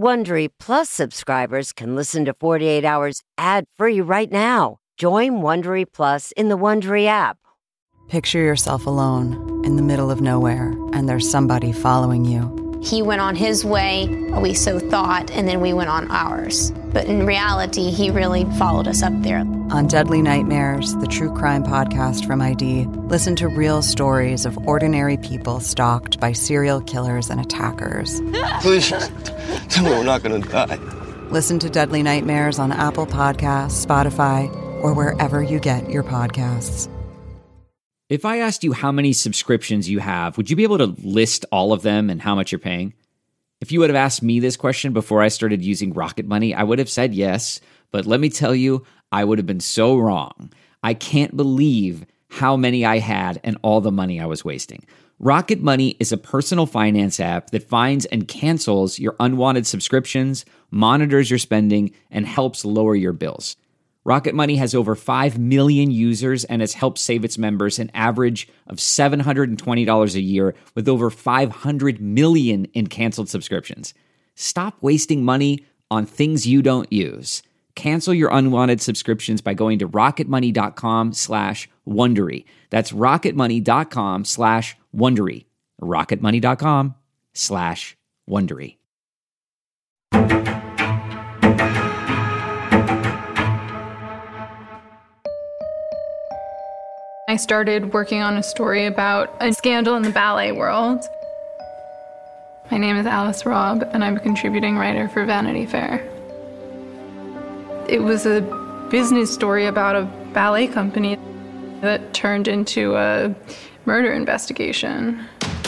Wondery Plus subscribers can listen to 48 Hours ad-free right now. Join Wondery Plus in the Wondery app. Picture yourself alone in the middle of nowhere, and there's somebody following you. He went on his way, we so thought, and then we went on ours. But in reality, he really followed us up there. On Deadly Nightmares, the true crime podcast from ID, listen to real stories of ordinary people stalked by serial killers and attackers. Please, tell me we're not going to die. Listen to Deadly Nightmares on Apple Podcasts, Spotify, or wherever you get your podcasts. If I asked you how many subscriptions you have, would you be able to list all of them and how much you're paying? If you would have asked me this question before I started using Rocket Money, I would have said yes, but let me tell you, I would have been so wrong. I can't believe how many I had and all the money I was wasting. Rocket Money is a personal finance app that finds and cancels your unwanted subscriptions, monitors your spending, and helps lower your bills. Rocket Money has over 5 million users and has helped save its members an average of $720 a year with over 500 million in canceled subscriptions. Stop wasting money on things you don't use. Cancel your unwanted subscriptions by going to rocketmoney.com/Wondery. That's rocketmoney.com/Wondery. rocketmoney.com/Wondery. I started working on a story about a scandal in the ballet world. My name is Alice Robb, and I'm a contributing writer for Vanity Fair. It was a business story about a ballet company that turned into a murder investigation.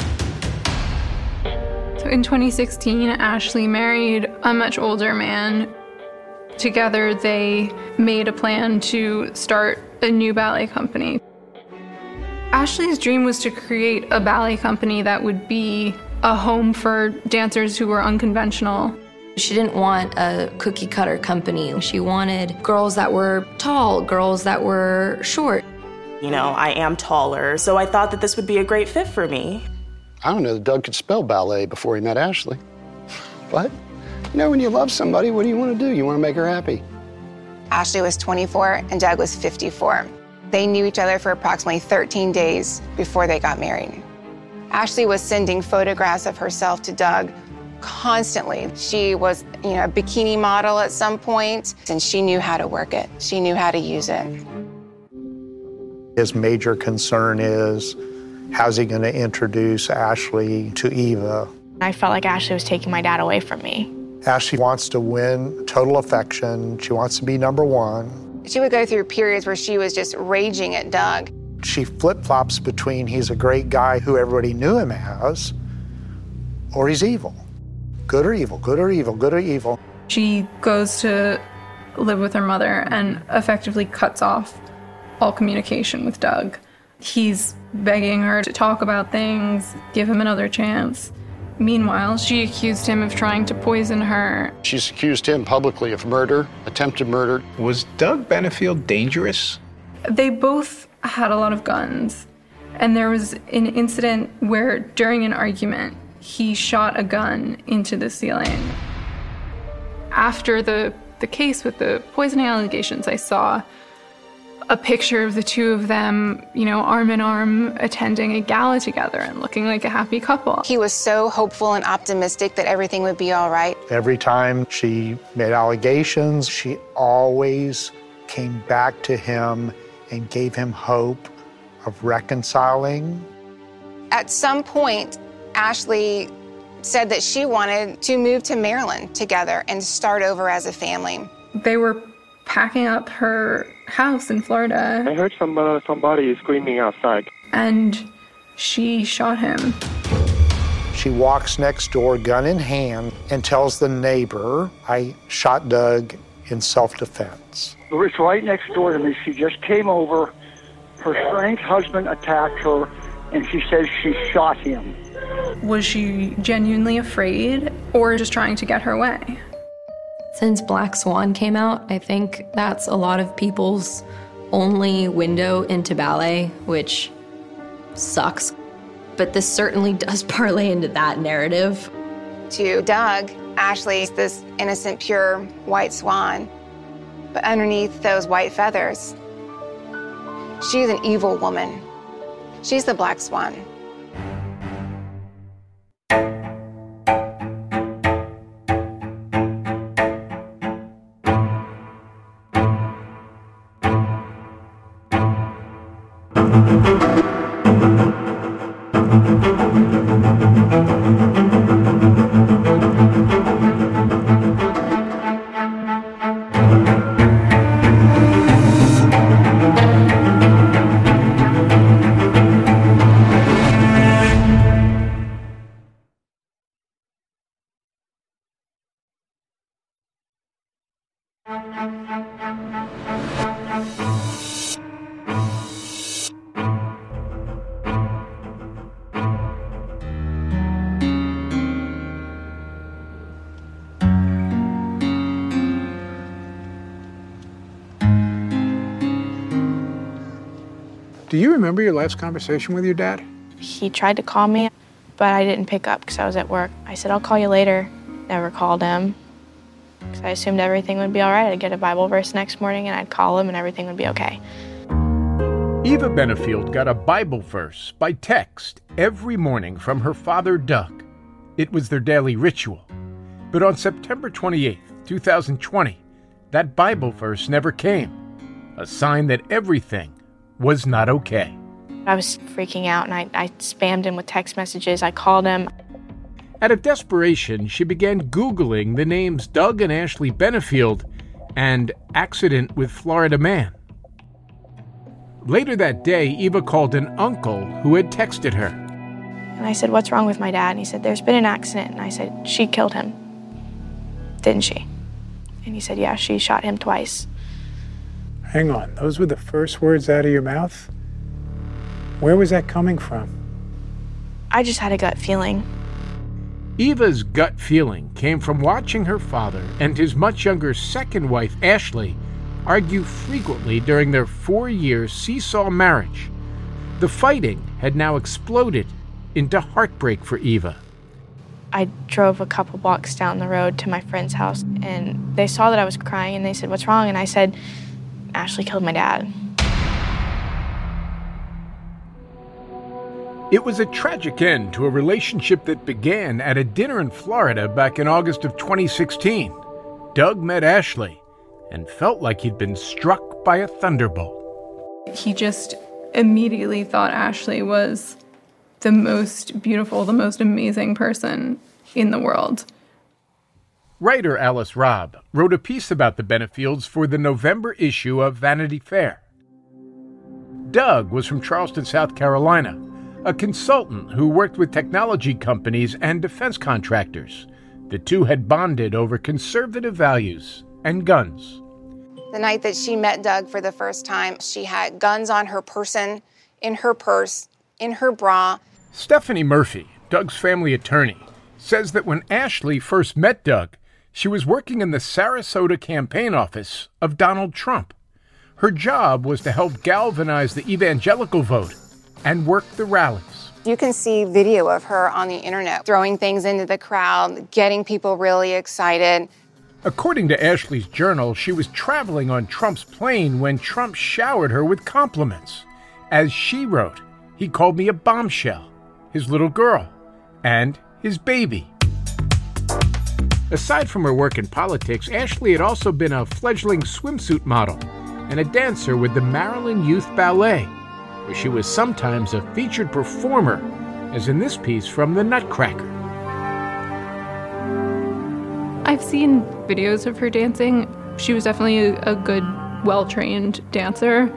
So in 2016, Ashley married a much older man. Together, they made a plan to start a new ballet company. Ashley's dream was to create a ballet company that would be a home for dancers who were unconventional. She didn't want a cookie-cutter company. She wanted girls that were tall, girls that were short. You know, I am taller, so I thought that this would be a great fit for me. I don't know that Doug could spell ballet before he met Ashley. But, you know, when you love somebody, what do you want to do? You want to make her happy. Ashley was 24 and Doug was 54. They knew each other for approximately 13 days before they got married. Ashley was sending photographs of herself to Doug constantly. She was, a bikini model at some point, and she knew how to work it. She knew how to use it. His major concern is, how's he going to introduce Ashley to Eva? I felt like Ashley was taking my dad away from me. Ashley wants to win total affection. She wants to be number one. She would go through periods where she was just raging at Doug. She flip-flops between he's a great guy who everybody knew him as, or he's evil. Good or evil, good or evil, good or evil. She goes to live with her mother and effectively cuts off all communication with Doug. He's begging her to talk about things, give him another chance. Meanwhile, she accused him of trying to poison her. She's accused him publicly of murder, attempted murder. Was Doug Benefield dangerous? They both had a lot of guns. And there was an incident where, during an argument, he shot a gun into the ceiling. After the case with the poisoning allegations, I saw a picture of the two of them, arm in arm, attending a gala together and looking like a happy couple. He was so hopeful and optimistic that everything would be all right. Every time she made allegations, she always came back to him and gave him hope of reconciling. At some point, Ashley said that she wanted to move to Maryland together and start over as a family. They were packing up her house in Florida. I heard somebody screaming outside. And she shot him. She walks next door, gun in hand, and tells the neighbor, I shot Doug in self-defense. It was right next door to me. She just came over. Her strange husband attacked her, and she says she shot him. Was she genuinely afraid or just trying to get her way? Since Black Swan came out, I think that's a lot of people's only window into ballet, which sucks. But this certainly does parlay into that narrative. To Doug, Ashley's this innocent, pure white swan. But underneath those white feathers, she's an evil woman. She's the black swan. Do you remember your last conversation with your dad? He tried to call me, but I didn't pick up because I was at work. I said, I'll call you later. Never called him because I assumed everything would be all right. I'd get a Bible verse next morning and I'd call him and everything would be okay. Eva Benefield got a Bible verse by text every morning from her father, Doug. It was their daily ritual. But on September 28, 2020, that Bible verse never came, a sign that everything was not okay. I was freaking out and I spammed him with text messages. I called him. Out of desperation, she began Googling the names Doug and Ashley Benefield and accident with Florida man. Later that day, Eva called an uncle who had texted her. And I said, what's wrong with my dad? And he said, there's been an accident. And I said, she killed him. Didn't she? And he said, yeah, she shot him twice. Hang on, those were the first words out of your mouth? Where was that coming from? I just had a gut feeling. Eva's gut feeling came from watching her father and his much younger second wife, Ashley, argue frequently during their 4-year seesaw marriage. The fighting had now exploded into heartbreak for Eva. I drove a couple blocks down the road to my friend's house, and they saw that I was crying, and they said, what's wrong? And I said, Ashley killed my dad. It was a tragic end to a relationship that began at a dinner in Florida back in August of 2016. Doug met Ashley and felt like he'd been struck by a thunderbolt. He just immediately thought Ashley was the most beautiful, the most amazing person in the world. Writer Alice Robb wrote a piece about the Benefields for the November issue of Vanity Fair. Doug was from Charleston, South Carolina, a consultant who worked with technology companies and defense contractors. The two had bonded over conservative values and guns. The night that she met Doug for the first time, she had guns on her person, in her purse, in her bra. Stephanie Murphy, Doug's family attorney, says that when Ashley first met Doug, she was working in the Sarasota campaign office of Donald Trump. Her job was to help galvanize the evangelical vote and work the rallies. You can see video of her on the internet, throwing things into the crowd, getting people really excited. According to Ashley's journal, she was traveling on Trump's plane when Trump showered her with compliments. As she wrote, he called me a bombshell, his little girl, and his baby. Aside from her work in politics, Ashley had also been a fledgling swimsuit model and a dancer with the Maryland Youth Ballet, where she was sometimes a featured performer, as in this piece from The Nutcracker. I've seen videos of her dancing. She was definitely a good, well-trained dancer.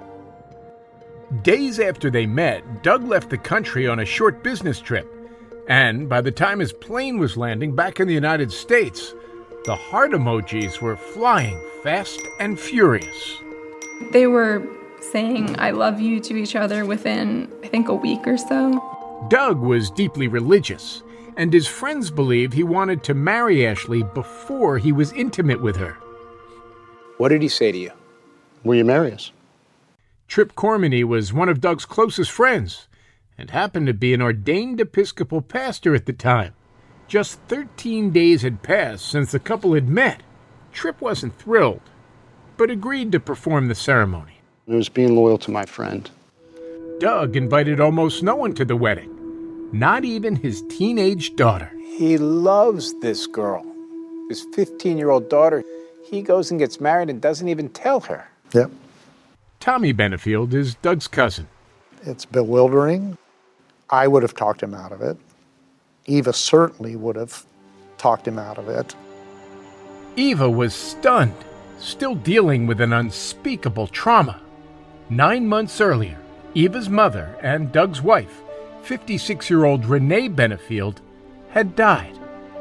Days after they met, Doug left the country on a short business trip. And by the time his plane was landing back in the United States, the heart emojis were flying fast and furious. They were saying I love you to each other within, I think, a week or so. Doug was deeply religious, and his friends believed he wanted to marry Ashley before he was intimate with her. What did he say to you? Will you marry us? Trip Cormany was one of Doug's closest friends and happened to be an ordained Episcopal pastor at the time, Just 13 days had passed since the couple had met. Tripp wasn't thrilled, but agreed to perform the ceremony. It was being loyal to my friend. Doug invited almost no one to the wedding, not even his teenage daughter. He loves this girl, his 15-year-old daughter. He goes and gets married and doesn't even tell her. Yep. Tommy Benefield is Doug's cousin. It's bewildering. I would have talked him out of it. Eva certainly would have talked him out of it. Eva was stunned, still dealing with an unspeakable trauma. 9 months earlier, Eva's mother and Doug's wife, 56-year-old Renee Benefield, had died.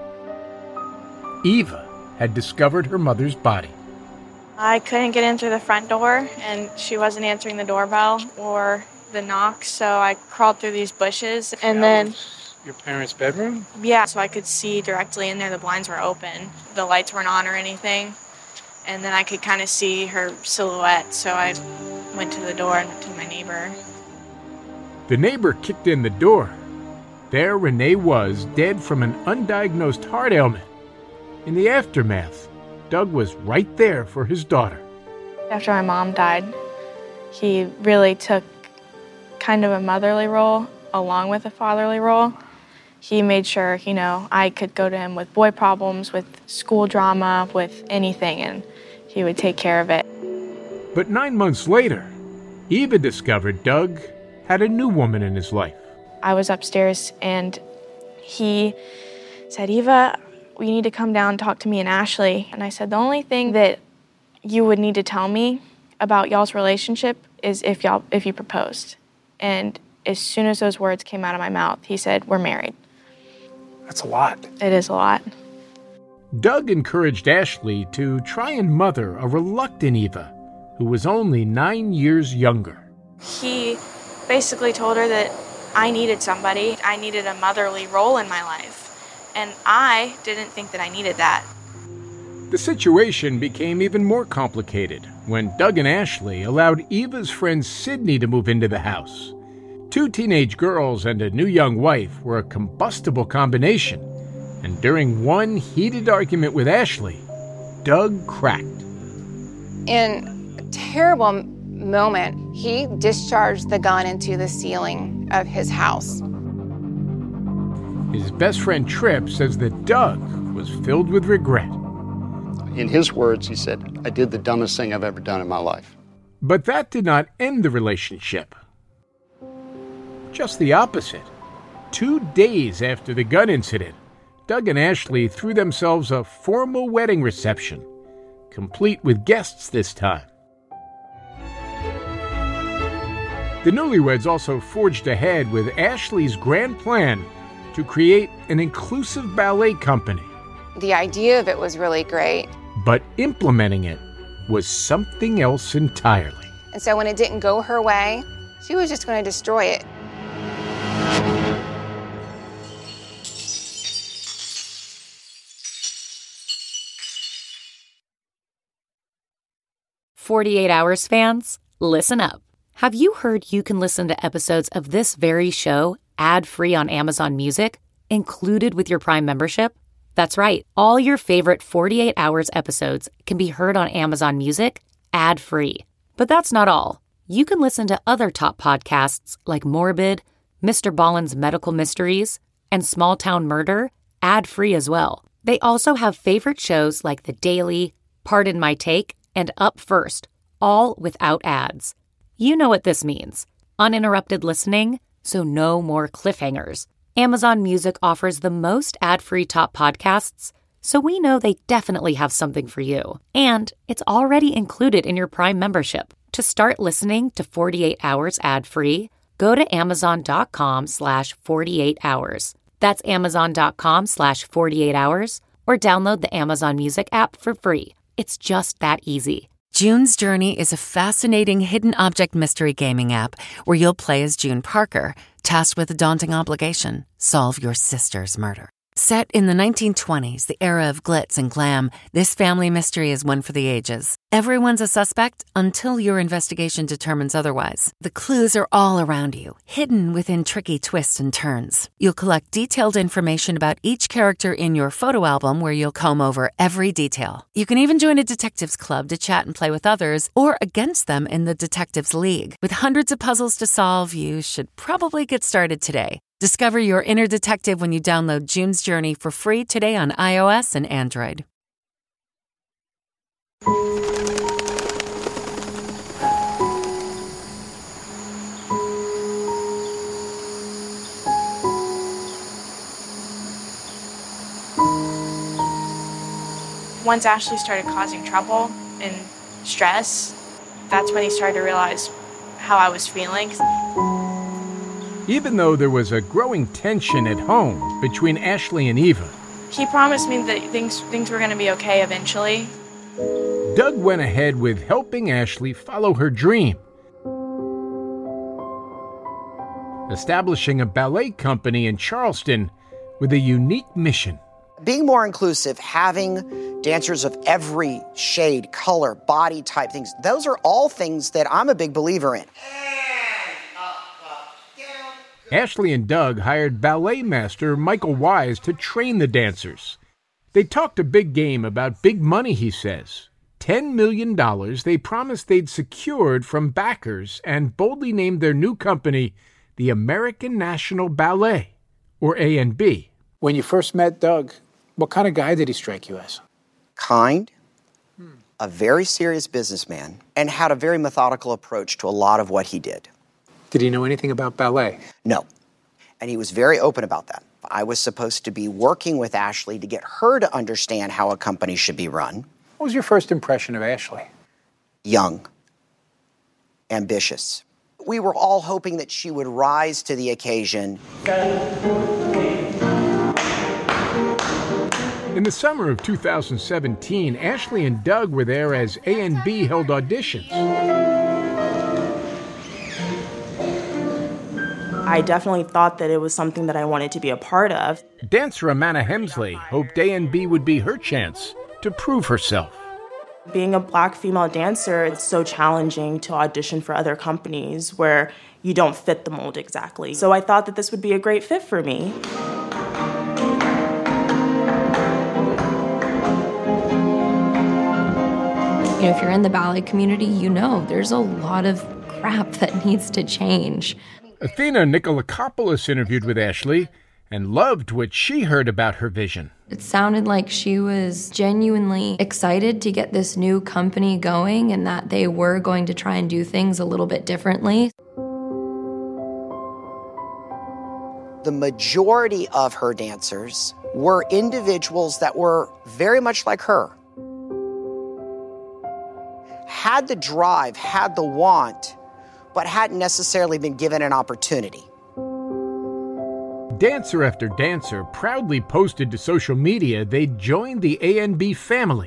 Eva had discovered her mother's body. I couldn't get in through the front door, and she wasn't answering the doorbell or the knock, so I crawled through these bushes, and then... Your parents' bedroom? Yeah, so I could see directly in there. The blinds were open. The lights weren't on or anything. And then I could kind of see her silhouette, so I went to the door and to my neighbor. The neighbor kicked in the door. There Renee was, dead from an undiagnosed heart ailment. In the aftermath, Doug was right there for his daughter. After my mom died, he really took kind of a motherly role along with a fatherly role. He made sure, I could go to him with boy problems, with school drama, with anything, and he would take care of it. But 9 months later, Eva discovered Doug had a new woman in his life. I was upstairs, and he said, Eva, we need to come down and talk to me and Ashley. And I said, the only thing that you would need to tell me about y'all's relationship is if you proposed. And as soon as those words came out of my mouth, he said, we're married. That's a lot. It is a lot. Doug encouraged Ashley to try and mother a reluctant Eva, who was only 9 years younger. He basically told her that I needed somebody. I needed a motherly role in my life. And I didn't think that I needed that. The situation became even more complicated when Doug and Ashley allowed Eva's friend Sydney to move into the house. 2 teenage girls and a new young wife were a combustible combination, and during one heated argument with Ashley, Doug cracked. In a terrible moment, he discharged the gun into the ceiling of his house. His best friend Tripp says that Doug was filled with regret. In his words, he said, I did the dumbest thing I've ever done in my life. But that did not end the relationship. Just the opposite. 2 days after the gun incident, Doug and Ashley threw themselves a formal wedding reception, complete with guests this time. The newlyweds also forged ahead with Ashley's grand plan to create an inclusive ballet company. The idea of it was really great. But implementing it was something else entirely. And so when it didn't go her way, she was just going to destroy it. "48 Hours fans, listen up. Have you heard you can listen to episodes of this very show ad-free on Amazon Music, included with your Prime membership? That's right. All your favorite 48 Hours episodes can be heard on Amazon Music ad-free. But that's not all. You can listen to other top podcasts like Morbid, Mr. Ballen's Medical Mysteries, and Small Town Murder ad-free as well. They also have favorite shows like The Daily, Pardon My Take, and Up First, all without ads. You know what this means. Uninterrupted listening, so no more cliffhangers. Amazon Music offers the most ad-free top podcasts, so we know they definitely have something for you. And it's already included in your Prime membership. To start listening to 48 Hours ad-free, go to amazon.com/48hours. That's amazon.com/48hours, or download the Amazon Music app for free. It's just that easy. June's Journey is a fascinating hidden object mystery gaming app where you'll play as June Parker, tasked with a daunting obligation: solve your sister's murder. Set in the 1920s, the era of glitz and glam, this family mystery is one for the ages. Everyone's a suspect until your investigation determines otherwise. The clues are all around you, hidden within tricky twists and turns. You'll collect detailed information about each character in your photo album where you'll comb over every detail. You can even join a detectives club to chat and play with others or against them in the Detectives League. With hundreds of puzzles to solve, you should probably get started today. Discover your inner detective when you download June's Journey for free today on iOS and Android. Once Ashley started causing trouble and stress, that's when he started to realize how I was feeling. Even though there was a growing tension at home between Ashley and Eva, He promised me that things were going to be okay eventually. Doug went ahead with helping Ashley follow her dream, establishing a ballet company in Charleston with a unique mission. Being more inclusive, having dancers of every shade, color, body type, things, those are all things that I'm a big believer in. Ashley and Doug hired ballet master Michael Wise to train the dancers. They talked a big game about big money, he says. $10 million they promised they'd secured from backers and boldly named their new company the American National Ballet, or A&B. When you first met Doug, what kind of guy did he strike you as? Kind, a very serious businessman, and had a very methodical approach to a lot of what he did. Did he know anything about ballet? No, and he was very open about that. I was supposed to be working with Ashley to get her to understand how a company should be run. What was your first impression of Ashley? Young, ambitious. We were all hoping that she would rise to the occasion. In the summer of 2017, Ashley and Doug were there as A&B held auditions. I definitely thought that it was something that I wanted to be a part of. Dancer Amanda Hemsley hoped A&B would be her chance to prove herself. Being a Black female dancer, it's so challenging to audition for other companies where you don't fit the mold exactly. So I thought that this would be a great fit for me. You know, if you're in the ballet community, you know there's a lot of crap that needs to change. Athena Nikolakopoulos interviewed with Ashley and loved what she heard about her vision. It sounded like she was genuinely excited to get this new company going and that they were going to try and do things a little bit differently. The majority of her dancers were individuals that were very much like her. Had the drive, had the want, but hadn't necessarily been given an opportunity. Dancer after dancer proudly posted to social media they'd joined the A&B family.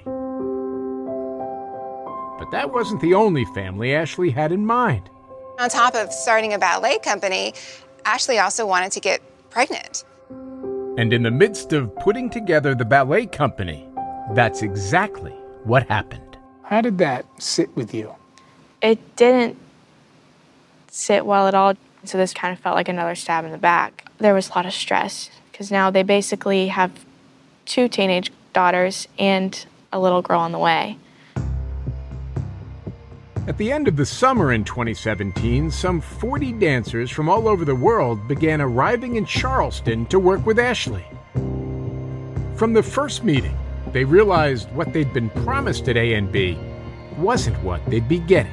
But that wasn't the only family Ashley had in mind. On top of starting a ballet company, Ashley also wanted to get pregnant. And in the midst of putting together the ballet company, that's exactly what happened. How did that sit with you? It didn't sit well at all, so this kind of felt like another stab in the back. There was a lot of stress because now they basically have 2 teenage daughters and a little girl on the way. At the end of the summer in 2017, some 40 dancers from all over the world began arriving in Charleston to work with Ashley. From the first meeting, they realized what they'd been promised at A&B wasn't what they'd be getting.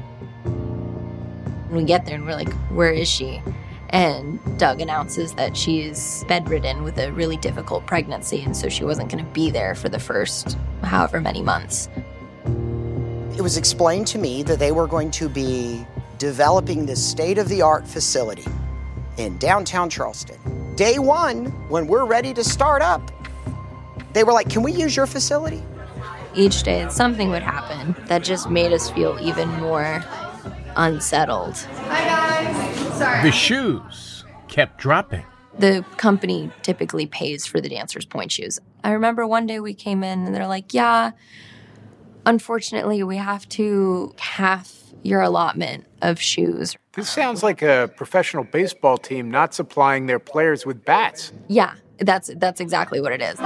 We get there and we're like, where is she? And Doug announces that she's bedridden with a really difficult pregnancy, and so she wasn't going to be there for the first however many months. It was explained to me that they were going to be developing this state-of-the-art facility in downtown Charleston. Day one, when we're ready to start up, they were like, can we use your facility? Each day something would happen that just made us feel even more unsettled. The shoes kept dropping. The company typically pays for the dancers' point shoes. I remember one day we came in and they're like, yeah, unfortunately, we have to half your allotment of shoes. This sounds like a professional baseball team not supplying their players with bats. Yeah, that's exactly what it is.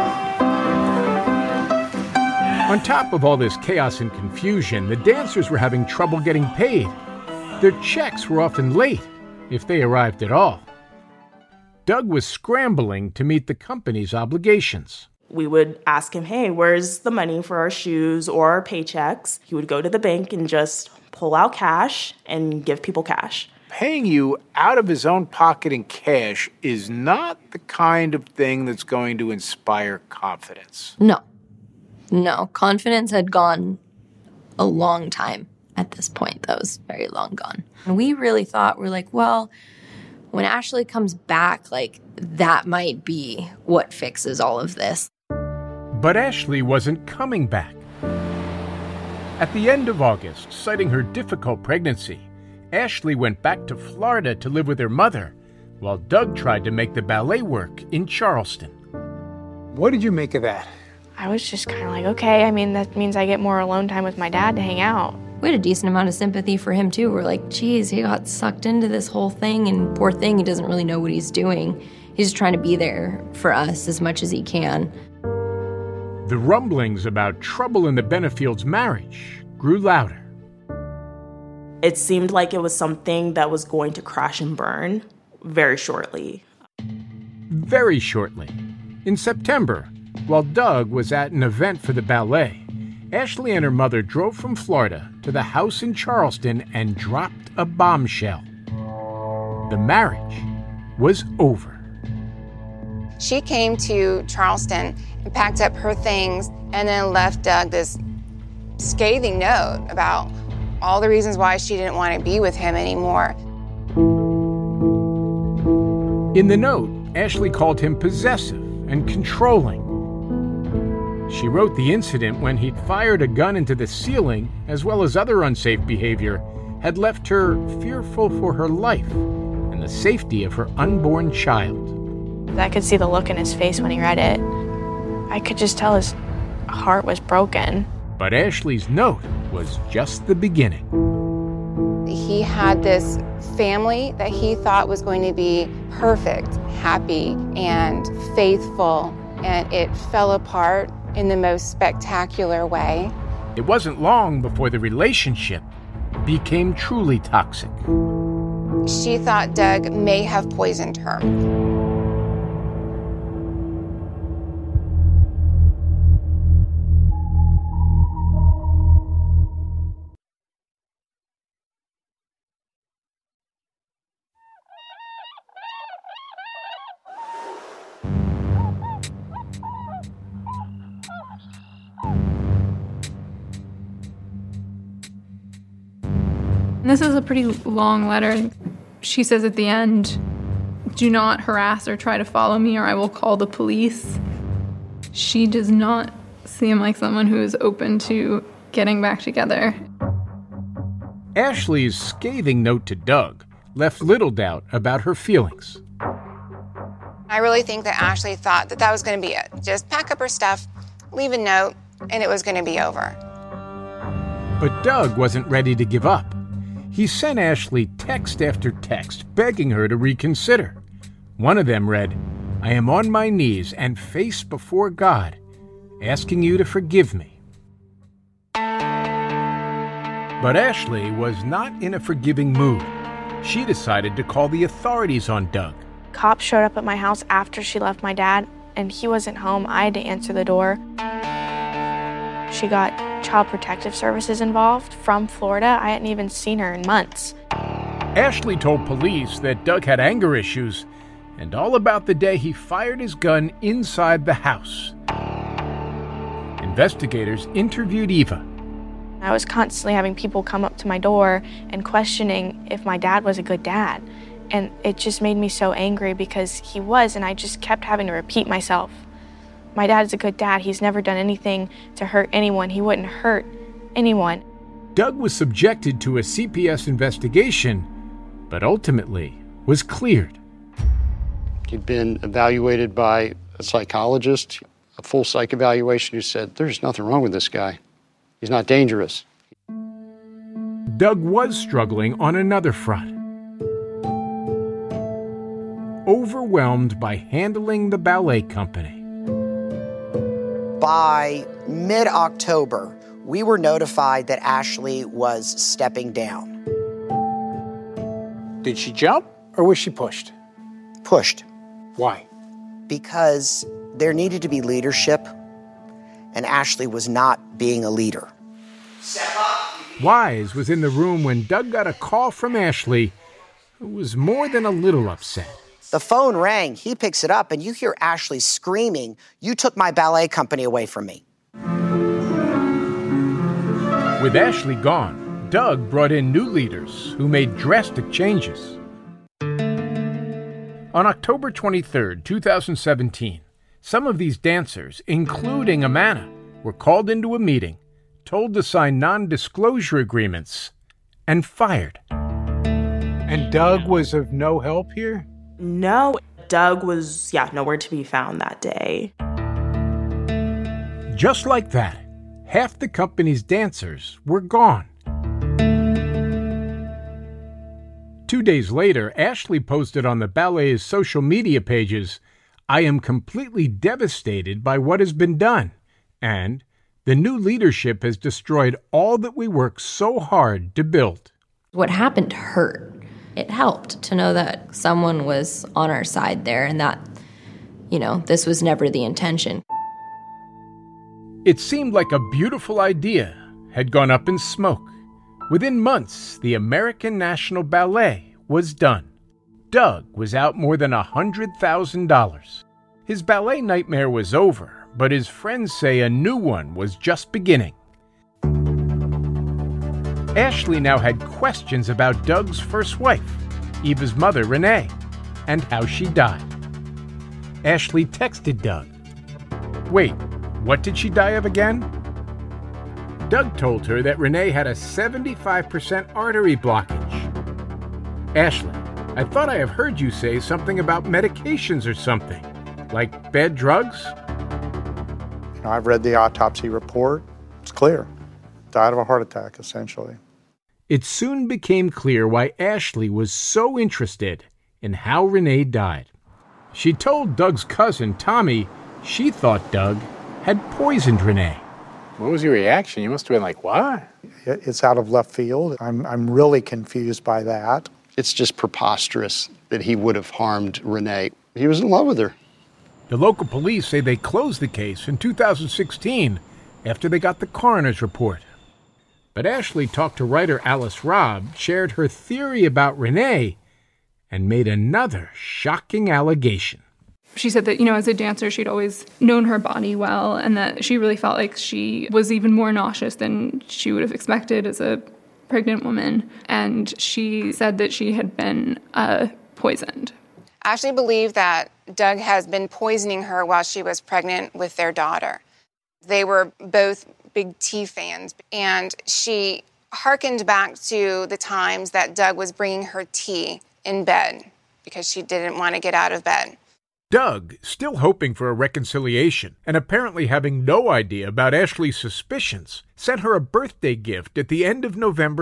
On top of all this chaos and confusion, the dancers were having trouble getting paid. Their checks were often late, if they arrived at all. Doug was scrambling to meet the company's obligations. We would ask him, hey, where's the money for our shoes or our paychecks? He would go to the bank and just pull out cash and give people cash. Paying you out of his own pocket in cash is not the kind of thing that's going to inspire confidence. No, confidence had gone a long time at this point. That was very long gone. And we really thought, we're like, well, when Ashley comes back, like, that might be what fixes all of this. But Ashley wasn't coming back. At the end of August, citing her difficult pregnancy, Ashley went back to Florida to live with her mother, while Doug tried to make the ballet work in Charleston. What did you make of that? I was just kind of like, okay, I mean, that means I get more alone time with my dad to hang out. We had a decent amount of sympathy for him, too. We're like, geez, he got sucked into this whole thing, and poor thing, he doesn't really know what he's doing. He's just trying to be there for us as much as he can. The rumblings about trouble in the Benefields' marriage grew louder. It seemed like it was something that was going to crash and burn very shortly. Very shortly. In September, while Doug was at an event for the ballet, Ashley and her mother drove from Florida to the house in Charleston and dropped a bombshell. The marriage was over. She came to Charleston and packed up her things and then left Doug this scathing note about all the reasons why she didn't want to be with him anymore. In the note, Ashley called him possessive and controlling. She wrote the incident when he'd fired a gun into the ceiling, as well as other unsafe behavior, had left her fearful for her life and the safety of her unborn child. I could see the look in his face when he read it. I could just tell his heart was broken. But Ashley's note was just the beginning. He had this family that he thought was going to be perfect, happy, and faithful, and it fell apart in the most spectacular way. It wasn't long before the relationship became truly toxic. She thought Doug may have poisoned her. This is a pretty long letter. She says at the end, "Do not harass or try to follow me or I will call the police." She does not seem like someone who is open to getting back together. Ashley's scathing note to Doug left little doubt about her feelings. I really think that Ashley thought that that was going to be it. Just pack up her stuff, leave a note, and it was going to be over. But Doug wasn't ready to give up. He sent Ashley text after text, begging her to reconsider. One of them read, "I am on my knees and face before God, asking you to forgive me." But Ashley was not in a forgiving mood. She decided to call the authorities on Doug. Cops showed up at my house after she left my dad, and he wasn't home. I had to answer the door. She got Child Protective Services involved from Florida. I hadn't even seen her in months. Ashley told police that Doug had anger issues and all about the day he fired his gun inside the house. Investigators interviewed Eva. I was constantly having people come up to my door and questioning if my dad was a good dad. And it just made me so angry because he was, and I just kept having to repeat myself. My dad's a good dad. He's never done anything to hurt anyone. He wouldn't hurt anyone. Doug was subjected to a CPS investigation, but ultimately was cleared. He'd been evaluated by a psychologist, a full psych evaluation, who said, there's nothing wrong with this guy. He's not dangerous. Doug was struggling on another front. Overwhelmed by handling the ballet company. By mid-October, we were notified that Ashley was stepping down. Did she jump or was she pushed? Pushed. Why? Because there needed to be leadership, and Ashley was not being a leader. Wise was in the room when Doug got a call from Ashley, who was more than a little upset. The phone rang, he picks it up, and you hear Ashley screaming, "You took my ballet company away from me." With Ashley gone, Doug brought in new leaders who made drastic changes. On October 23, 2017, some of these dancers, including Amana, were called into a meeting, told to sign non-disclosure agreements, and fired. And Doug was of no help here? No, Doug was, nowhere to be found that day. Just like that, half the company's dancers were gone. 2 days later, Ashley posted on the ballet's social media pages, "I am completely devastated by what has been done, and the new leadership has destroyed all that we worked so hard to build." What happened hurt. It helped to know that someone was on our side there and that, this was never the intention. It seemed like a beautiful idea had gone up in smoke. Within months, the American National Ballet was done. Doug was out more than $100,000. His ballet nightmare was over, but his friends say a new one was just beginning. Ashley now had questions about Doug's first wife, Eva's mother, Renee, and how she died. Ashley texted Doug. Wait, what did she die of again? Doug told her that Renee had a 75% artery blockage. Ashley, I thought I have heard you say something about medications or something, like bad drugs? I've read the autopsy report. It's clear. Died of a heart attack, essentially. It soon became clear why Ashley was so interested in how Renee died. She told Doug's cousin, Tommy, she thought Doug had poisoned Renee. What was your reaction? You must have been like, what? It's out of left field. I'm really confused by that. It's just preposterous that he would have harmed Renee. He was in love with her. The local police say they closed the case in 2016 after they got the coroner's report. But Ashley talked to writer Alice Robb, shared her theory about Renee, and made another shocking allegation. She said that, as a dancer, she'd always known her body well and that she really felt like she was even more nauseous than she would have expected as a pregnant woman. And she said that she had been poisoned. Ashley believed that Doug has been poisoning her while she was pregnant with their daughter. They were both big tea fans, and she hearkened back to the times that Doug was bringing her tea in bed because she didn't want to get out of bed. Doug, still hoping for a reconciliation and apparently having no idea about Ashley's suspicions, sent her a birthday gift at the end of November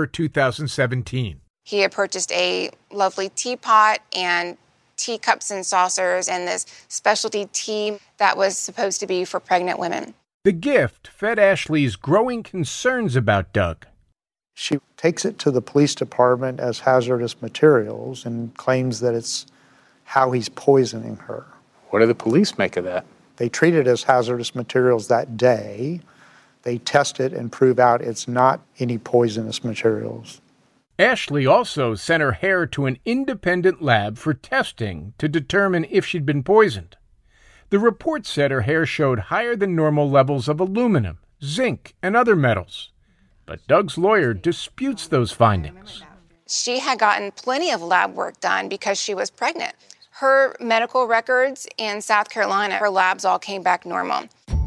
2017. He had purchased a lovely teapot and teacups and saucers and this specialty tea that was supposed to be for pregnant women. The gift fed Ashley's growing concerns about Doug. She takes it to the police department as hazardous materials and claims that it's how he's poisoning her. What do the police make of that? They treat it as hazardous materials that day. They test it and prove out it's not any poisonous materials. Ashley also sent her hair to an independent lab for testing to determine if she'd been poisoned. The report said her hair showed higher than normal levels of aluminum, zinc, and other metals. But Doug's lawyer disputes those findings. She had gotten plenty of lab work done because she was pregnant. Her medical records in South Carolina, her labs all came back normal.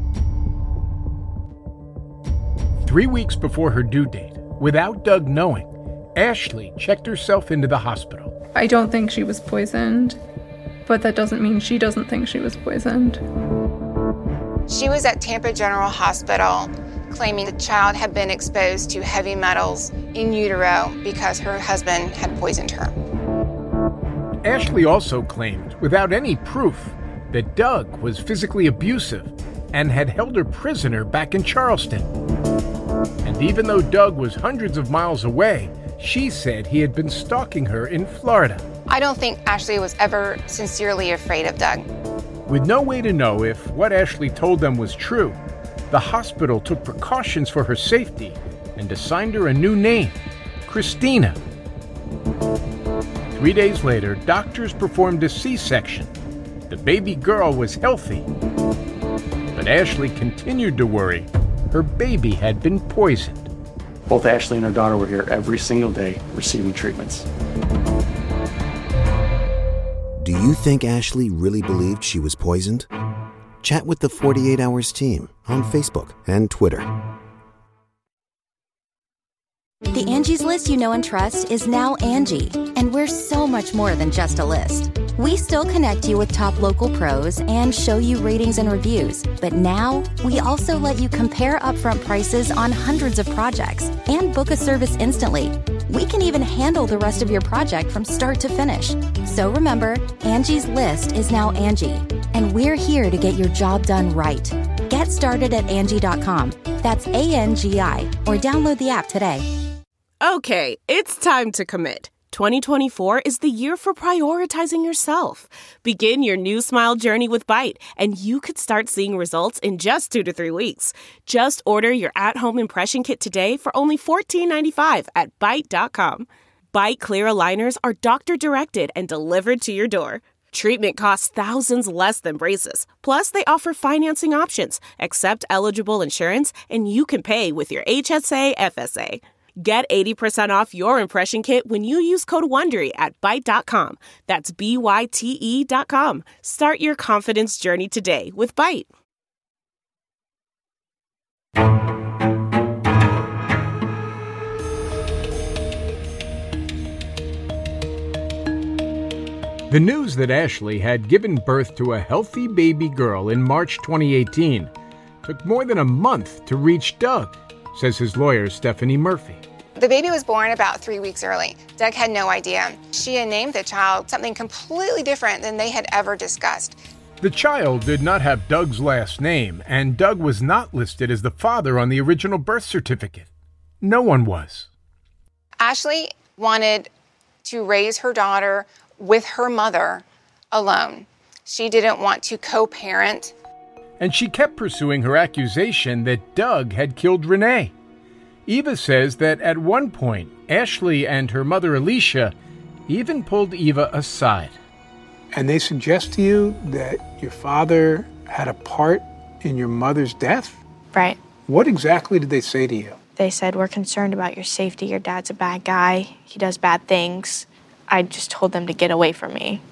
3 weeks before her due date, without Doug knowing, Ashley checked herself into the hospital. I don't think she was poisoned. but that doesn't mean she doesn't think she was poisoned. She was at Tampa General Hospital claiming the child had been exposed to heavy metals in utero because her husband had poisoned her. Ashley also claimed, without any proof, that Doug was physically abusive and had held her prisoner back in Charleston. And even though Doug was hundreds of miles away, she said he had been stalking her in Florida. I don't think Ashley was ever sincerely afraid of Doug. With no way to know if what Ashley told them was true, the hospital took precautions for her safety and assigned her a new name, Christina. 3 days later, doctors performed a C-section. The baby girl was healthy, but Ashley continued to worry her baby had been poisoned. Both Ashley and her daughter were here every single day receiving treatments. Do you think Ashley really believed she was poisoned? Chat with the 48 Hours team on Facebook and Twitter. The Angie's List you know and trust is now Angie, and we're so much more than just a list. We still connect you with top local pros and show you ratings and reviews, but now we also let you compare upfront prices on hundreds of projects and book a service instantly. We can even handle the rest of your project from start to finish. So remember, Angie's List is now Angie, and we're here to get your job done right. Get started at Angie.com. That's ANGI, or download the app today. Okay, it's time to commit. 2024 is the year for prioritizing yourself. Begin your new smile journey with Byte, and you could start seeing results in just 2 to 3 weeks. Just order your at-home impression kit today for only $14.95 at Byte.com. Byte Clear aligners are doctor-directed and delivered to your door. Treatment costs thousands less than braces. Plus, they offer financing options, accept eligible insurance, and you can pay with your HSA FSA. Get 80% off your impression kit when you use code WONDERY at Byte.com. That's BYTE.com. Start your confidence journey today with Byte. The news that Ashley had given birth to a healthy baby girl in March 2018 took more than a month to reach Doug, says his lawyer, Stephanie Murphy. The baby was born about 3 weeks early. Doug had no idea. She had named the child something completely different than they had ever discussed. The child did not have Doug's last name, and Doug was not listed as the father on the original birth certificate. No one was. Ashley wanted to raise her daughter with her mother alone. She didn't want to co-parent. And she kept pursuing her accusation that Doug had killed Renee. Eva says that at one point, Ashley and her mother Alicia even pulled Eva aside. And they suggest to you that your father had a part in your mother's death? Right. What exactly did they say to you? They said, we're concerned about your safety. Your dad's a bad guy. He does bad things. I just told them to get away from me.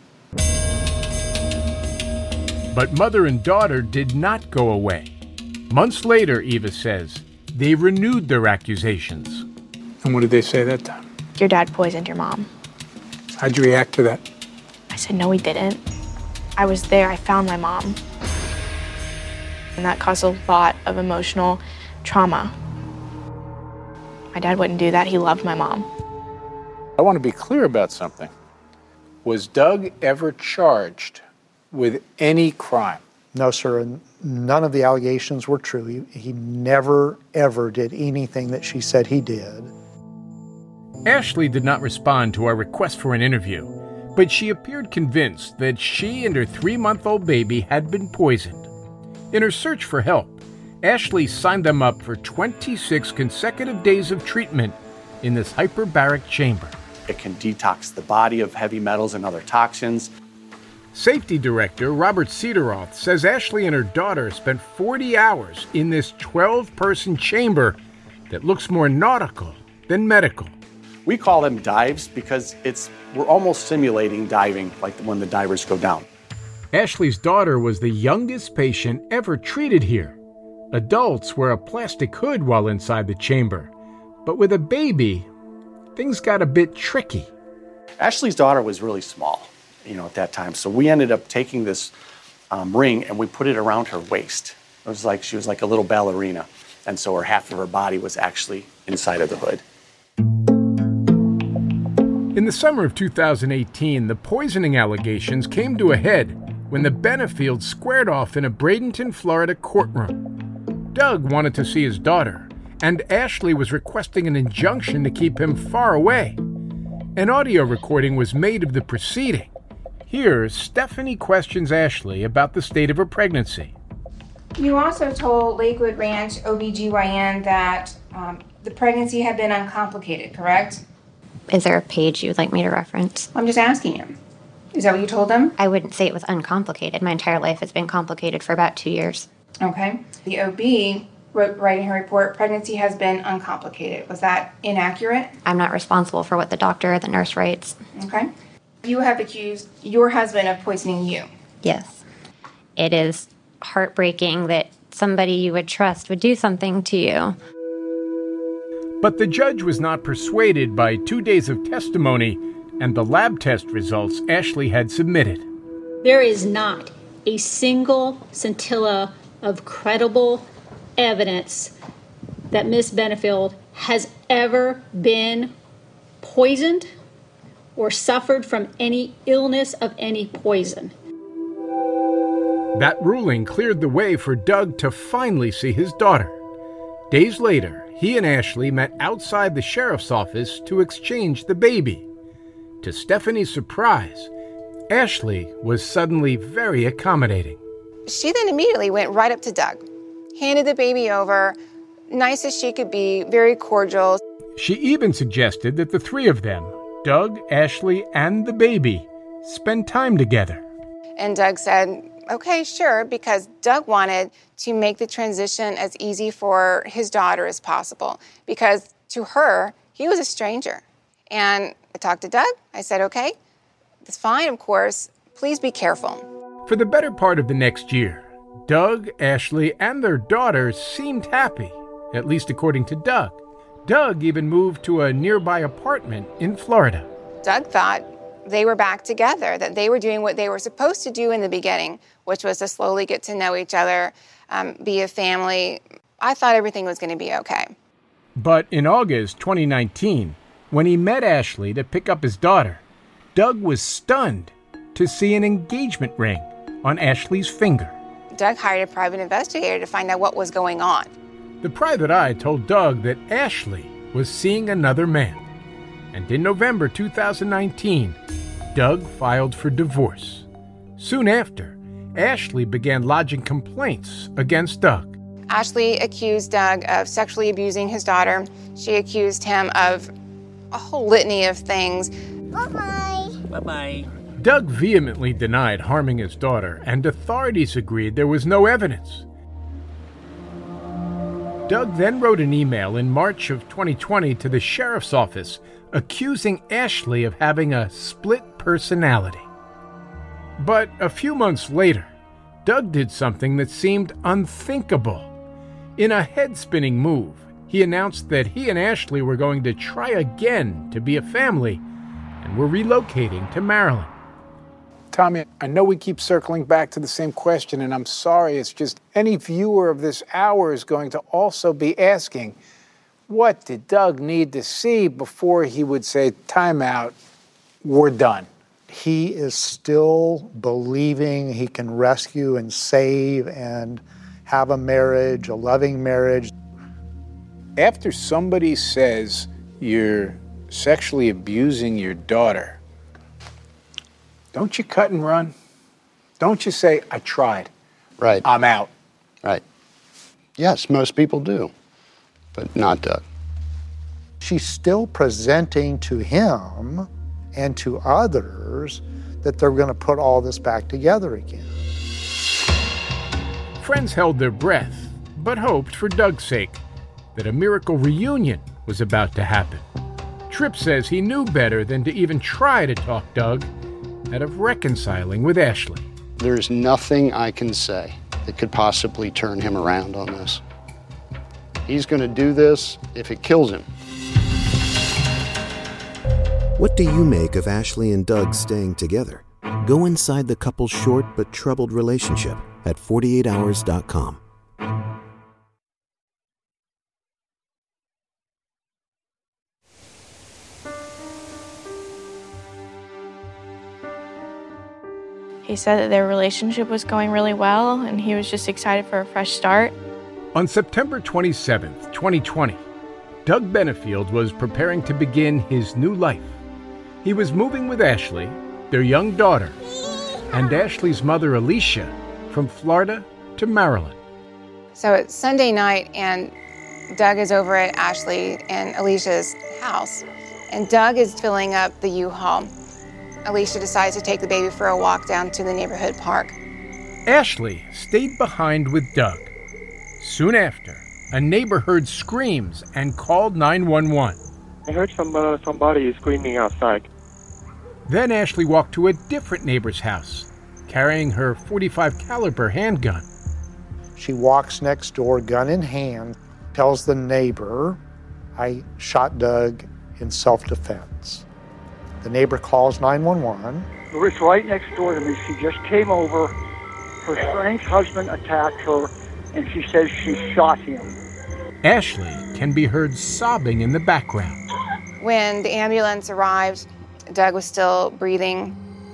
But mother and daughter did not go away. Months later, Eva says, they renewed their accusations. And what did they say that time? Your dad poisoned your mom. How'd you react to that? I said, no, he didn't. I was there. I found my mom. And that caused a lot of emotional trauma. My dad wouldn't do that. He loved my mom. I want to be clear about something. Was Doug ever charged with any crime? No, sir. And none of the allegations were true. He never, ever did anything that she said he did. Ashley did not respond to our request for an interview, but she appeared convinced that she and her 3-month-old baby had been poisoned. In her search for help, Ashley signed them up for 26 consecutive days of treatment in this hyperbaric chamber. It can detox the body of heavy metals and other toxins. Safety Director Robert Cederoth says Ashley and her daughter spent 40 hours in this 12-person chamber that looks more nautical than medical. We call them dives because we're almost simulating diving, like when the divers go down. Ashley's daughter was the youngest patient ever treated here. Adults wear a plastic hood while inside the chamber, but with a baby, things got a bit tricky. Ashley's daughter was really small. at that time. So we ended up taking this ring and we put it around her waist. It was like she was like a little ballerina. And so half of her body was actually inside of the hood. In the summer of 2018, the poisoning allegations came to a head when the Benefields squared off in a Bradenton, Florida courtroom. Doug wanted to see his daughter, and Ashley was requesting an injunction to keep him far away. An audio recording was made of the proceeding. Here, Stephanie questions Ashley about the state of her pregnancy. You also told Lakewood Ranch OBGYN that the pregnancy had been uncomplicated, correct? Is there a page you would like me to reference? I'm just asking you. Is that what you told them? I wouldn't say it was uncomplicated. My entire life has been complicated for about 2 years. Okay. The OB wrote right in her report, pregnancy has been uncomplicated. Was that inaccurate? I'm not responsible for what the doctor or the nurse writes. Okay. You have accused your husband of poisoning you. Yes. It is heartbreaking that somebody you would trust would do something to you. But the judge was not persuaded by 2 days of testimony and the lab test results Ashley had submitted. There is not a single scintilla of credible evidence that Ms. Benefield has ever been poisoned or suffered from any illness of any poison. That ruling cleared the way for Doug to finally see his daughter. Days later, he and Ashley met outside the sheriff's office to exchange the baby. To Stephanie's surprise, Ashley was suddenly very accommodating. She then immediately went right up to Doug, handed the baby over, nice as she could be, very cordial. She even suggested that the three of them, Doug, Ashley, and the baby, spend time together. And Doug said, okay, sure, because Doug wanted to make the transition as easy for his daughter as possible, because to her, he was a stranger. And I talked to Doug. I said, okay, that's fine, of course. Please be careful. For the better part of the next year, Doug, Ashley, and their daughter seemed happy, at least according to Doug. Doug even moved to a nearby apartment in Florida. Doug thought they were back together, that they were doing what they were supposed to do in the beginning, which was to slowly get to know each other, be a family. I thought everything was going to be okay. But in August 2019, when he met Ashley to pick up his daughter, Doug was stunned to see an engagement ring on Ashley's finger. Doug hired a private investigator to find out what was going on. The private eye told Doug that Ashley was seeing another man. And in November 2019, Doug filed for divorce. Soon after, Ashley began lodging complaints against Doug. Ashley accused Doug of sexually abusing his daughter. She accused him of a whole litany of things. Bye-bye. Bye-bye. Doug vehemently denied harming his daughter, and authorities agreed there was no evidence. Doug then wrote an email in March of 2020 to the sheriff's office accusing Ashley of having a split personality. But a few months later, Doug did something that seemed unthinkable. In a head-spinning move, he announced that he and Ashley were going to try again to be a family and were relocating to Maryland. Tommy, I know we keep circling back to the same question, and I'm sorry, it's just any viewer of this hour is going to also be asking, what did Doug need to see before he would say, time out, we're done? He is still believing he can rescue and save and have a marriage, a loving marriage. After somebody says you're sexually abusing your daughter, don't you cut and run? Don't you say, I tried. Right. I'm out. Right. Yes, most people do, but not Doug. She's still presenting to him and to others that they're going to put all this back together again. Friends held their breath, but hoped for Doug's sake that a miracle reunion was about to happen. Tripp says he knew better than to even try to talk Doug out of reconciling with Ashley. There's nothing I can say that could possibly turn him around on this. He's going to do this if it kills him. What do you make of Ashley and Doug staying together? Go inside the couple's short but troubled relationship at 48hours.com. He said that their relationship was going really well, and he was just excited for a fresh start. On September 27th, 2020, Doug Benefield was preparing to begin his new life. He was moving with Ashley, their young daughter, and Ashley's mother, Alicia, from Florida to Maryland. So it's Sunday night, and Doug is over at Ashley and Alicia's house, and Doug is filling up the U-Haul. Alicia decides to take the baby for a walk down to the neighborhood park. Ashley stayed behind with Doug. Soon after, a neighbor heard screams and called 911. I heard somebody screaming outside. Then Ashley walked to a different neighbor's house, carrying her .45 caliber handgun. She walks next door, gun in hand, tells the neighbor, "I shot Doug in self-defense." The neighbor calls 911. It was right next door to me. She just came over. Her strange husband attacked her, and she says she shot him. Ashley can be heard sobbing in the background. When the ambulance arrived, Doug was still breathing.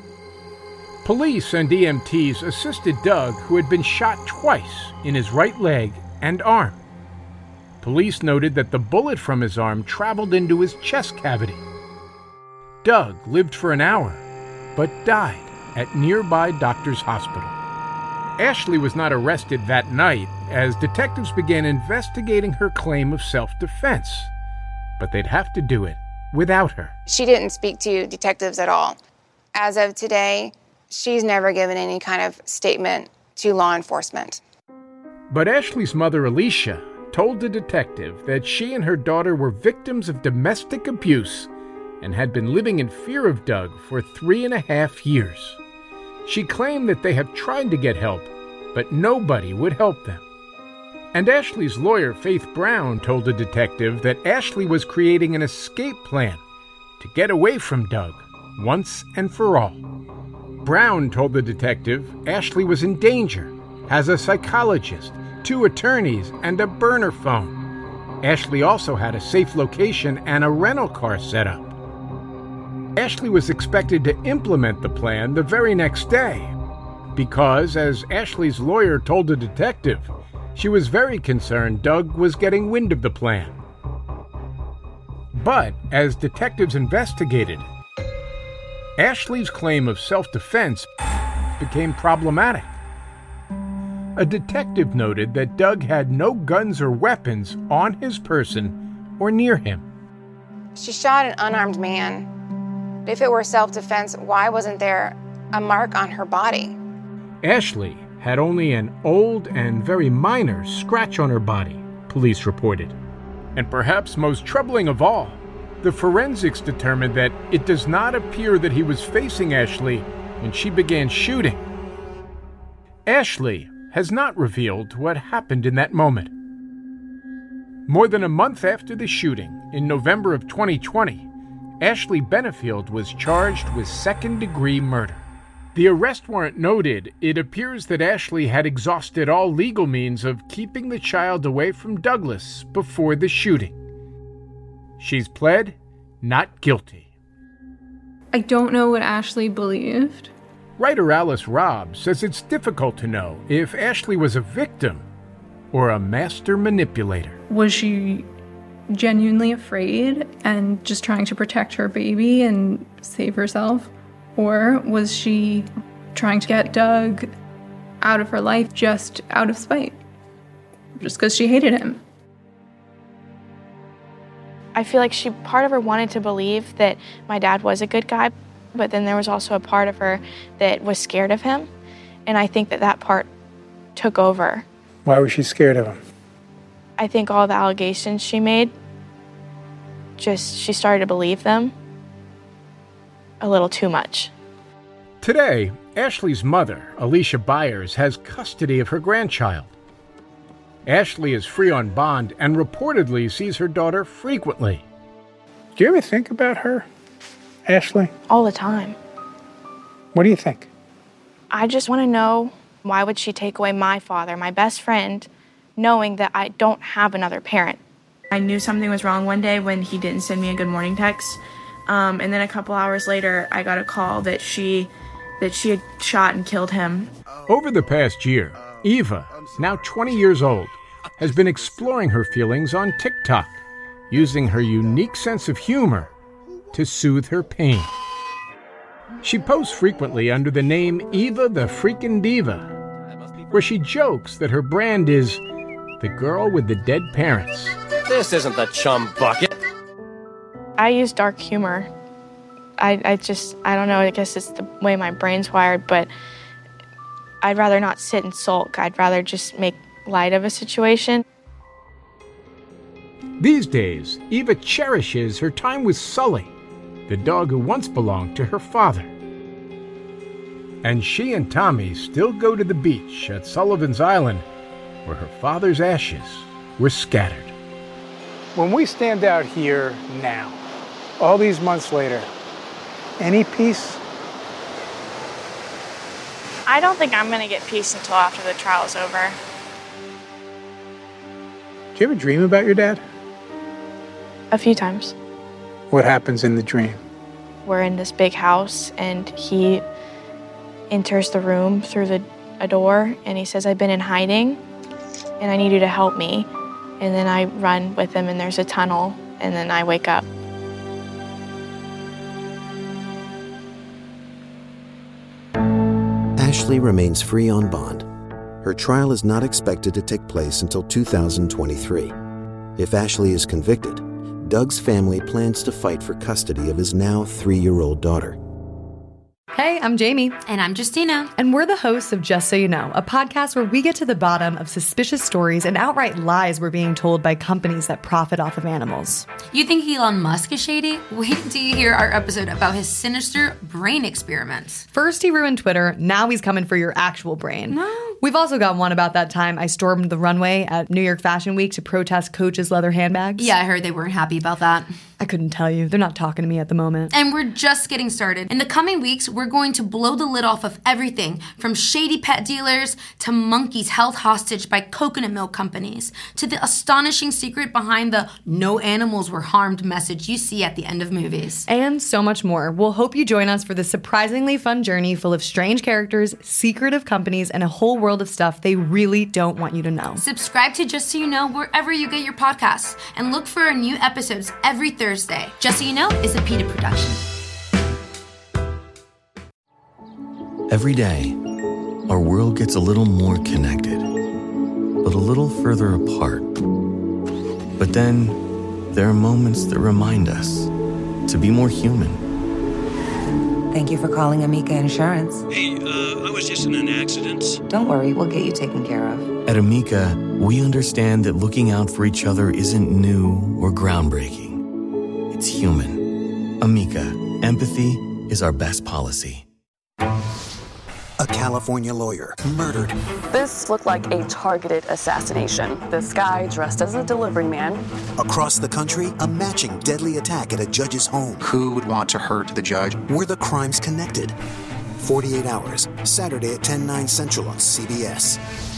Police and EMTs assisted Doug, who had been shot twice in his right leg and arm. Police noted that the bullet from his arm traveled into his chest cavity. Doug lived for an hour, but died at nearby doctor's hospital. Ashley was not arrested that night as detectives began investigating her claim of self-defense, but they'd have to do it without her. She didn't speak to detectives at all. As of today, she's never given any kind of statement to law enforcement. But Ashley's mother, Alicia, told the detective that she and her daughter were victims of domestic abuse and had been living in fear of Doug for 3.5 years. She claimed that they have tried to get help, but nobody would help them. And Ashley's lawyer, Faith Brown, told the detective that Ashley was creating an escape plan to get away from Doug once and for all. Brown told the detective Ashley was in danger, has a psychologist, 2 attorneys, and a burner phone. Ashley also had a safe location and a rental car set up. Ashley was expected to implement the plan the very next day because, as Ashley's lawyer told the detective, she was very concerned Doug was getting wind of the plan. But as detectives investigated, Ashley's claim of self-defense became problematic. A detective noted that Doug had no guns or weapons on his person or near him. She shot an unarmed man. If it were self-defense, why wasn't there a mark on her body? Ashley had only an old and very minor scratch on her body, police reported. And perhaps most troubling of all, the forensics determined that it does not appear that he was facing Ashley when she began shooting. Ashley has not revealed what happened in that moment. More than a month after the shooting, in November of 2020, Ashley Benefield was charged with second-degree murder. The arrest warrant noted it appears that Ashley had exhausted all legal means of keeping the child away from Douglas before the shooting. She's pled not guilty. I don't know what Ashley believed. Writer Alice Robb says it's difficult to know if Ashley was a victim or a master manipulator. Was she genuinely afraid and just trying to protect her baby and save herself? Or was she trying to get Doug out of her life just out of spite? Just because she hated him? I feel like part of her wanted to believe that my dad was a good guy, but then there was also a part of her that was scared of him. And I think that part took over. Why was she scared of him? I think all the allegations she made, she started to believe them a little too much. Today, Ashley's mother, Alicia Byers, has custody of her grandchild. Ashley is free on bond and reportedly sees her daughter frequently. Do you ever think about her, Ashley? All the time. What do you think? I just want to know, why would she take away my father, my best friend, knowing that I don't have another parent? I knew something was wrong one day when he didn't send me a good morning text. And then a couple hours later, I got a call that she had shot and killed him. Over the past year, Eva, now 20 years old, has been exploring her feelings on TikTok, using her unique sense of humor to soothe her pain. She posts frequently under the name Eva the Freakin' Diva, where she jokes that her brand is the girl with the dead parents. This isn't the chum bucket. I use dark humor. I don't know, I guess it's the way my brain's wired, but I'd rather not sit and sulk. I'd rather just make light of a situation. These days, Eva cherishes her time with Sully, the dog who once belonged to her father. And she and Tommy still go to the beach at Sullivan's Island, where her father's ashes were scattered. When we stand out here now, all these months later, any peace? I don't think I'm going to get peace until after the trial's over. Do you ever dream about your dad? A few times. What happens in the dream? We're in this big house, and he enters the room through a door, and he says, "I've been in hiding, and I need you to help me." And then I run with him, and there's a tunnel, and then I wake up. Ashley remains free on bond. Her trial is not expected to take place until 2023. If Ashley is convicted, Doug's family plans to fight for custody of his now 3-year-old daughter. Hey, I'm Jamie. And I'm Justina. And we're the hosts of Just So You Know, a podcast where we get to the bottom of suspicious stories and outright lies we're being told by companies that profit off of animals. You think Elon Musk is shady? Wait till you hear our episode about his sinister brain experiments. First he ruined Twitter, now he's coming for your actual brain. No. We've also got one about that time I stormed the runway at New York Fashion Week to protest Coach's leather handbags. Yeah, I heard they weren't happy about that. I couldn't tell you. They're not talking to me at the moment. And we're just getting started. In the coming weeks, we're going to blow the lid off of everything from shady pet dealers to monkeys held hostage by coconut milk companies to the astonishing secret behind the "no animals were harmed" message you see at the end of movies. And so much more. We'll hope you join us for this surprisingly fun journey full of strange characters, secretive companies, and a whole world of stuff they really don't want you to know. Subscribe to Just So You Know wherever you get your podcasts and look for our new episodes every Thursday. Just So You Know is a PETA production. Every day, our world gets a little more connected, but a little further apart. But then, there are moments that remind us to be more human. Thank you for calling Amica Insurance. Hey, I was just in an accident. Don't worry, we'll get you taken care of. At Amica, we understand that looking out for each other isn't new or groundbreaking. It's human. Amica, empathy is our best policy. A California lawyer murdered. This looked like a targeted assassination. This guy dressed as a delivery man. Across the country, a matching deadly attack at a judge's home. Who would want to hurt the judge? Were the crimes connected? 48 Hours, Saturday at 10/9 Central on CBS.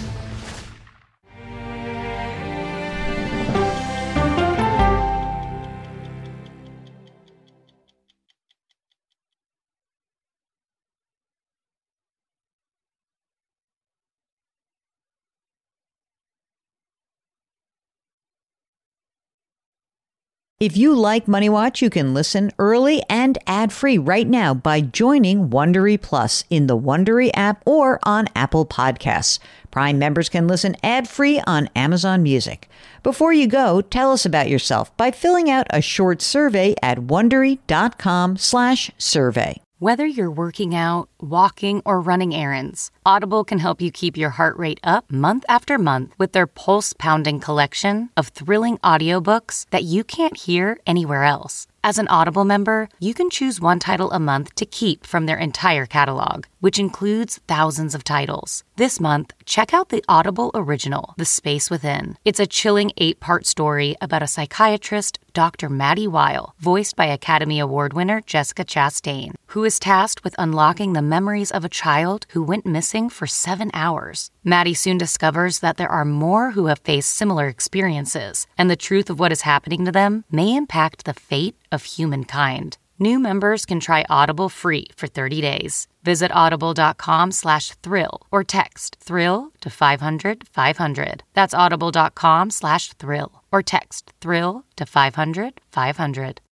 If you like Money Watch, you can listen early and ad-free right now by joining Wondery Plus in the Wondery app or on Apple Podcasts. Prime members can listen ad-free on Amazon Music. Before you go, tell us about yourself by filling out a short survey at Wondery.com/survey. Whether you're working out, walking, or running errands, Audible can help you keep your heart rate up month after month with their pulse-pounding collection of thrilling audiobooks that you can't hear anywhere else. As an Audible member, you can choose one title a month to keep from their entire catalog, which includes thousands of titles. This month, check out the Audible original, The Space Within. It's a chilling 8-part story about a psychiatrist, Dr. Maddie Weil, voiced by Academy Award winner Jessica Chastain, who is tasked with unlocking the memories of a child who went missing for 7 hours. Maddie soon discovers that there are more who have faced similar experiences, and the truth of what is happening to them may impact the fate of humankind. New members can try Audible free for 30 days. Visit audible.com/thrill or text thrill to 500-500. That's audible.com/thrill or text thrill to 500-500.